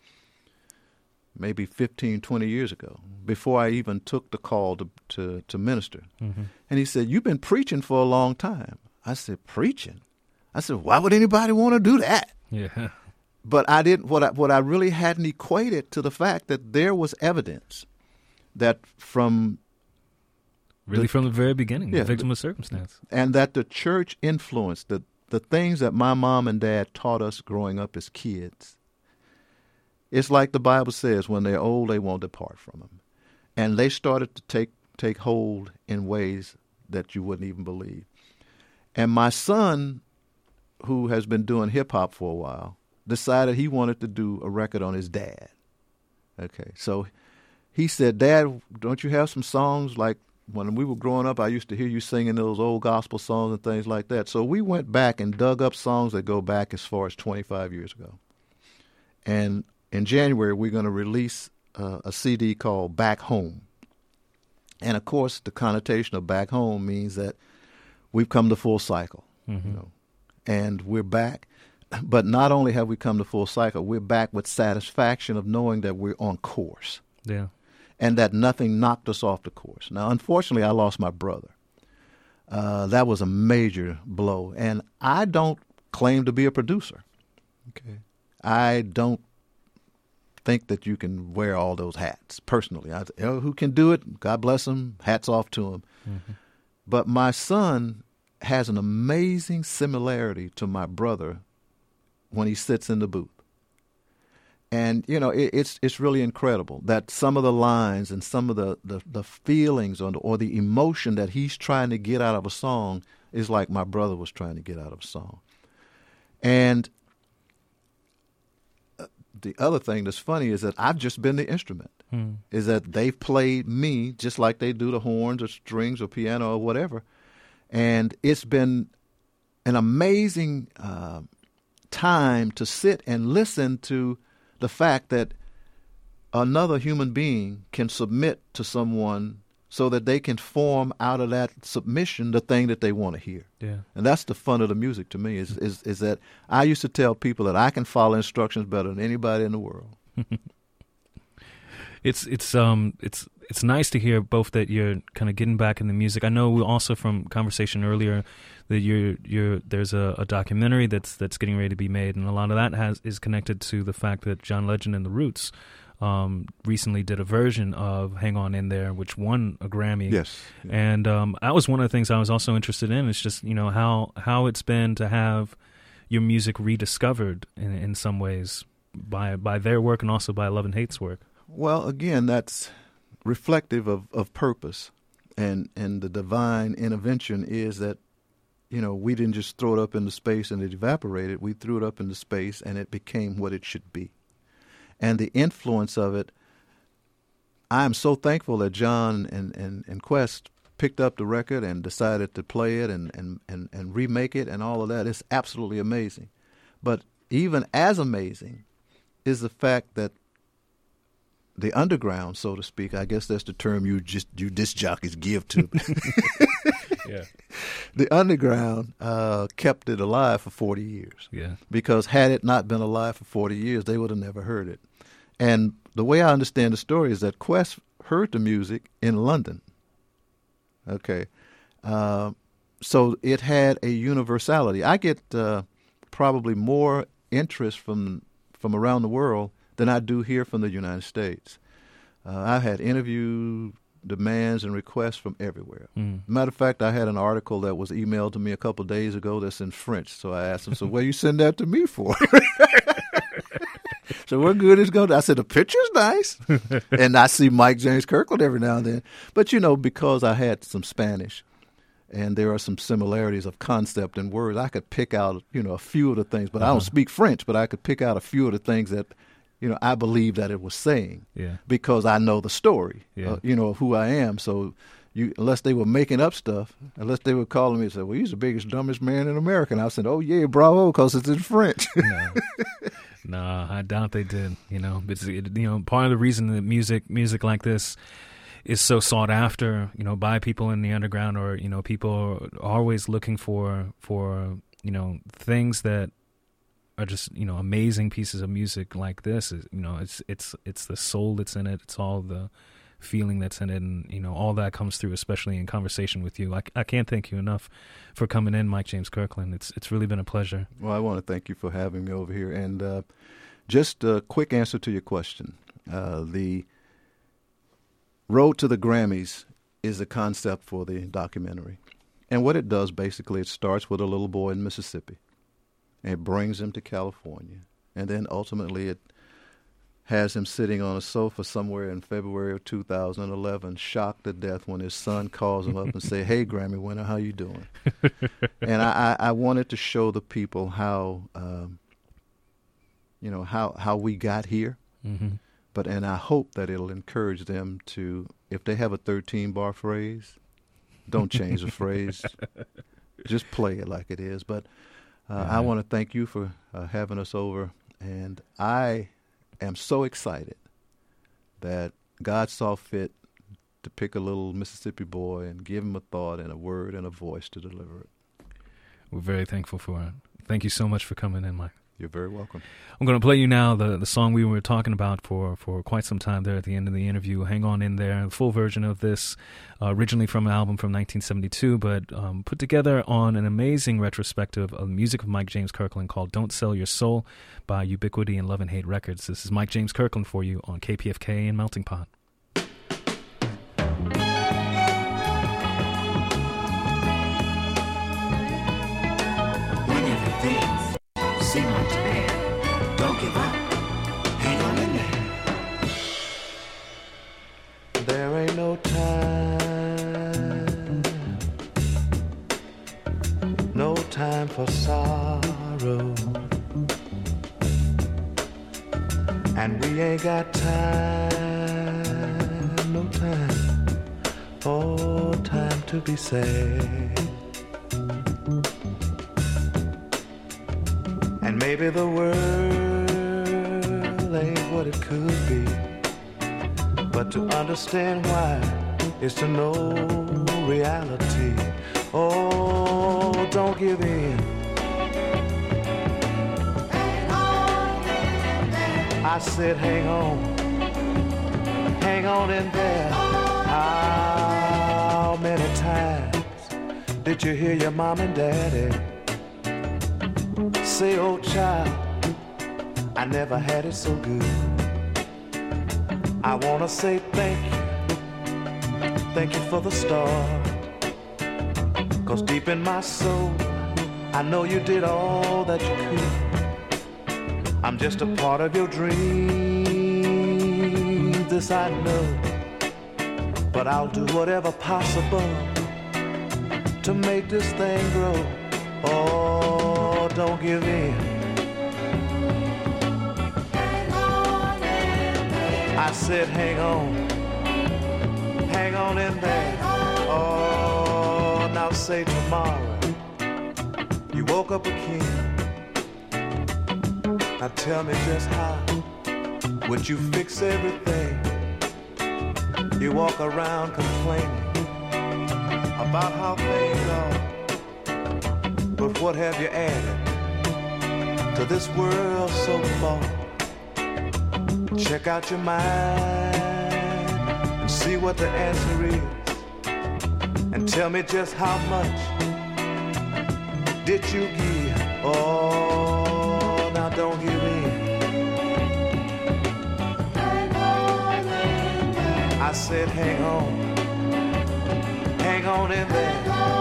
[SPEAKER 4] maybe fifteen, twenty years ago, before I even took the call to, to, to minister. Mm-hmm. And he said, you've been preaching for a long time. I said, preaching? I said, why would anybody want to do that?
[SPEAKER 3] Yeah.
[SPEAKER 4] But I didn't, what I, what I really hadn't equated to the fact that there was evidence that from
[SPEAKER 3] Really the, from the very beginning,
[SPEAKER 4] yeah,
[SPEAKER 3] the victim of circumstance.
[SPEAKER 4] And that the church influenced the, the things that my mom and dad taught us growing up as kids. It's like the Bible says, when they're old, they won't depart from them. And they started to take, take hold in ways that you wouldn't even believe. And my son, who has been doing hip-hop for a while, decided he wanted to do a record on his dad. Okay, so he said, Dad, don't you have some songs like when we were growing up, I used to hear you singing those old gospel songs and things like that. So we went back and dug up songs that go back as far as twenty-five years ago. And in January, we're going to release uh, a C D called Back Home. And, of course, the connotation of back home means that we've come to full cycle. Mm-hmm. You know, and we're back. But not only have we come to full cycle, we're back with satisfaction of knowing that we're on course.
[SPEAKER 3] Yeah.
[SPEAKER 4] And that nothing knocked us off the course. Now, unfortunately, I lost my brother. Uh, that was a major blow. And I don't claim to be a producer. Okay. I don't think that you can wear all those hats, personally. I, you know, who can do it, God bless him, hats off to him. Mm-hmm. But my son has an amazing similarity to my brother when he sits in the booth. And, you know, it, it's it's really incredible that some of the lines and some of the, the, the feelings or the, or the emotion that he's trying to get out of a song is like my brother was trying to get out of a song. And the other thing that's funny is that I've just been the instrument, hmm. is that they've played me just like they do the horns or strings or piano or whatever. And it's been an amazing uh, time to sit and listen to the fact that another human being can submit to someone so that they can form out of that submission the thing that they want to hear. Yeah. And that's the fun of the music to me, is, is, is that I used to tell people that I can follow instructions better than anybody in the world.
[SPEAKER 3] It's it's um it's it's nice to hear both that you're kind of getting back in the music. I know also from conversation earlier that you're you're there's a, a documentary that's that's getting ready to be made, and a lot of that has is connected to the fact that John Legend and the Roots um, recently did a version of "Hang On In There," which won a Grammy.
[SPEAKER 4] Yes, yeah.
[SPEAKER 3] And um, that was one of the things I was also interested in. It's just, you know, how how it's been to have your music rediscovered in in some ways by by their work and also by Love and Hate's work.
[SPEAKER 4] Well, again, that's reflective of, of purpose, and and the divine intervention is that, you know, we didn't just throw it up into space and it evaporated. We threw it up into space and it became what it should be. And the influence of it, I'm so thankful that John and, and, and Quest picked up the record and decided to play it and, and, and, and remake it and all of that. It's absolutely amazing. But even as amazing is the fact that the underground, so to speak, I guess that's the term you just you disc jockeys give to.
[SPEAKER 3] Yeah.
[SPEAKER 4] The underground uh, kept it alive for forty years.
[SPEAKER 3] Yeah.
[SPEAKER 4] Because had it not been alive for forty years, they would have never heard it. And the way I understand the story is that Quest heard the music in London. Okay. Uh, so it had a universality. I get uh, probably more interest from from around the world than I do here from the United States. Uh, I had interview demands and requests from everywhere.
[SPEAKER 3] Mm.
[SPEAKER 4] Matter of fact, I had an article that was emailed to me a couple of days ago that's in French. So I asked them, so what you send that to me for? So what good is going to? I said, the picture's nice. And I see Mike James Kirkland every now and then. But, you know, because I had some Spanish and there are some similarities of concept and words, I could pick out, you know, a few of the things. But uh-huh. I don't speak French, but I could pick out a few of the things that, you know, I believe that it was saying.
[SPEAKER 3] Yeah.
[SPEAKER 4] Because I know the story,
[SPEAKER 3] yeah.
[SPEAKER 4] uh, you know, of who I am. So you, unless they were making up stuff, unless they were calling me and say, well, he's the biggest, dumbest man in America. And I said, oh, yeah, bravo, because it's in French.
[SPEAKER 3] No. No, I doubt they did. You know, it's it, you know part of the reason that music music like this is so sought after, you know, by people in the underground, or you know, people are always looking for for you know things that are just you know amazing pieces of music like this. Is you know, it's it's it's the soul that's in it. It's all the feeling that's in it, and you know all that comes through, especially in conversation with you. I, I can't thank you enough for coming in, Mike James Kirkland. It's it's really been a pleasure.
[SPEAKER 4] Well, I want to thank you for having me over here. And uh, just a quick answer to your question: uh, the Road to the Grammys is the concept for the documentary, and what it does basically, it starts with a little boy in Mississippi, and it brings him to California, and then ultimately it has him sitting on a sofa somewhere in February of two thousand eleven, shocked to death when his son calls him up and say, hey, Grammy winner, how you doing? And I, I, I wanted to show the people how, um, you know, how, how we got here.
[SPEAKER 3] Mm-hmm.
[SPEAKER 4] But and I hope that it'll encourage them to, if they have a thirteen-bar phrase, don't change the phrase. Just play it like it is. But uh,
[SPEAKER 3] yeah.
[SPEAKER 4] I want to thank you for uh, having us over. And I am so excited that God saw fit to pick a little Mississippi boy and give him a thought and a word and a voice to deliver it.
[SPEAKER 3] We're very thankful for it. Thank you so much for coming in, Mike.
[SPEAKER 4] You're very welcome.
[SPEAKER 3] I'm going to play you now the, the song we were talking about for, for quite some time there at the end of the interview. Hang on in there. The full version of this, uh, originally from an album from nineteen seventy-two, but um, put together on an amazing retrospective of the music of Mike James Kirkland called Don't Sell Your Soul by Ubiquity and Love and Hate Records. This is Mike James Kirkland for you on K P F K and Melting Pot.
[SPEAKER 5] Whenever things seem like bad, don't give up. Hang on in there.
[SPEAKER 1] There ain't no time, no time for sorrow, and we ain't got time, no time, oh, time to be sad. And maybe the world ain't what it could be, but to understand why is to know reality. Oh, don't give in. I said hang on, hang on in there. How many times did you hear your mom and daddy say, oh child, I never had it so good? I wanna say thank you, thank you for the start, 'cause deep in my soul, I know you did all that you could. I'm just a part of your dream, this I know, but I'll do whatever possible to make this thing grow. Oh, don't give in. I said hang on, hang on in there. Oh, now say tomorrow you woke up a king. Now tell me just how would you fix everything? You walk around complaining about how things are, but what have you added to this world so far? Check out your mind and see what the answer is, and tell me just how much did you give? Oh, now don't give in. said, hang on, hang on in there.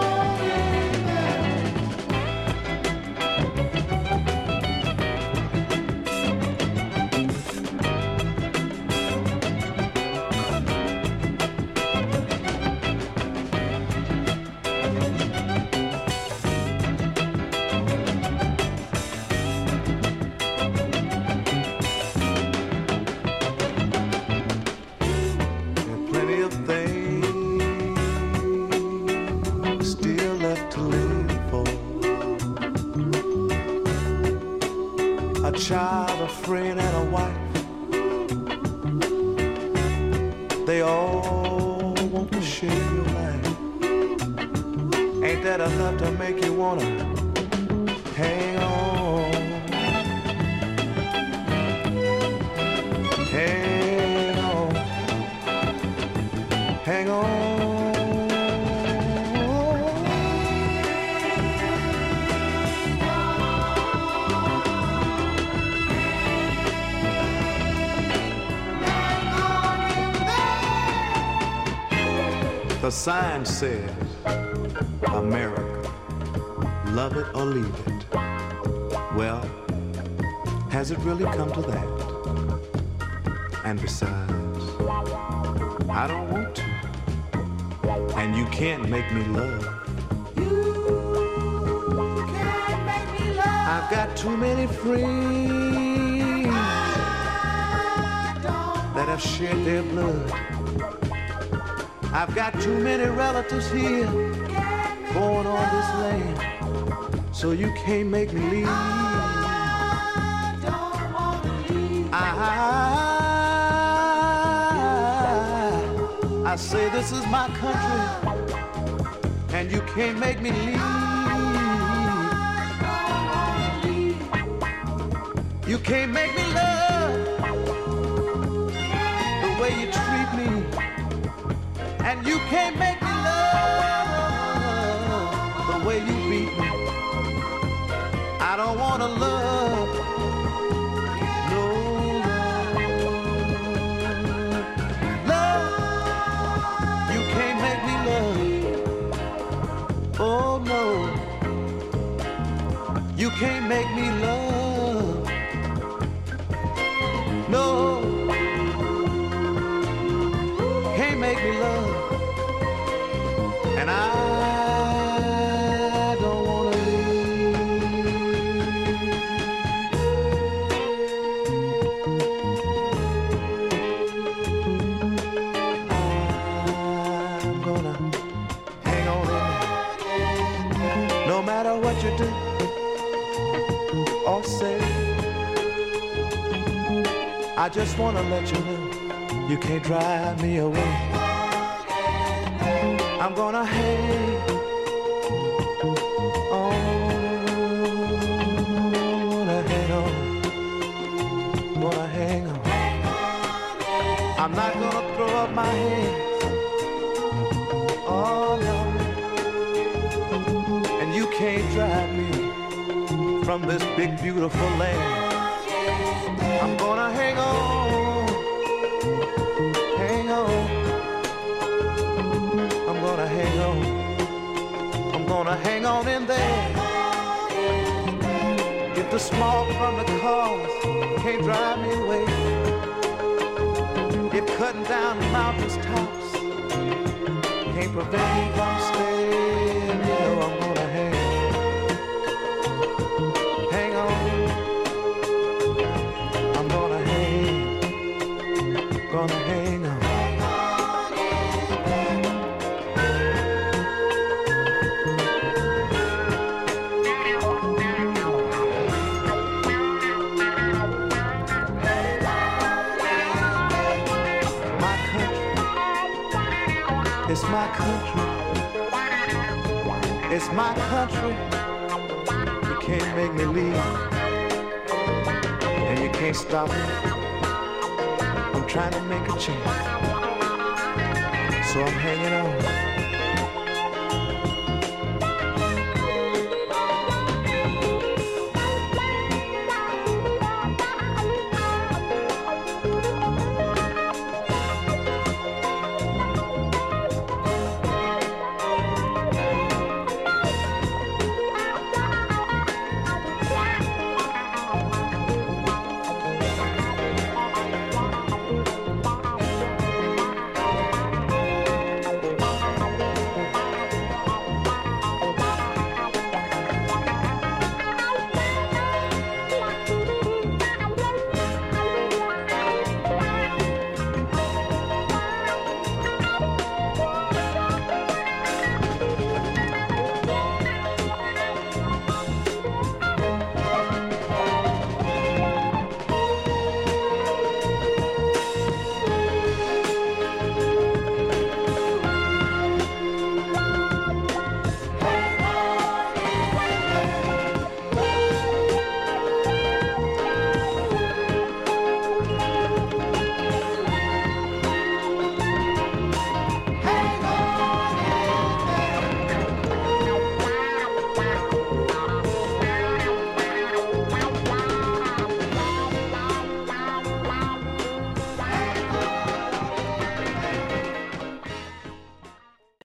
[SPEAKER 1] Child, a friend, and a wife. They all want to share your life. Ain't that enough to make you wanna hang on? Hang on. Hang on. The sign says, America, love it or leave it. Well, has it really come to that? And besides, I don't want to. And you can't make me love. You can't make me love. I've got too many friends that have shed their blood. I've got too many relatives here born on this land, so you can't make me leave. I, I say this is my country, and you can't make me leave. You can't make me love the way you treat me. And you can't make me love the way you beat me. I don't want to love, no love. Love, you can't make me love. Oh no, you can't make me love. No, can't make me love. And I don't wanna I'm gonna hang on in there. No matter what you do or say, I just wanna let you know you can't drive me away. I'm gonna hang on, gonna hang on, gonna hang on. I'm not gonna throw up my hands, oh no. And you can't drive me from this big beautiful land. I'm gonna hang on, hang on. I'm gonna hang on, I'm gonna hang on in there. If the smoke from the cars can't drive me away, if cutting down the mountains tops can't prevent me from staying, you know I'm gonna hang, hang on. I'm gonna hang, gonna hang on. It's my country, it's my country. You can't make me leave, and you can't stop me. I'm trying to make a change, so I'm hanging on.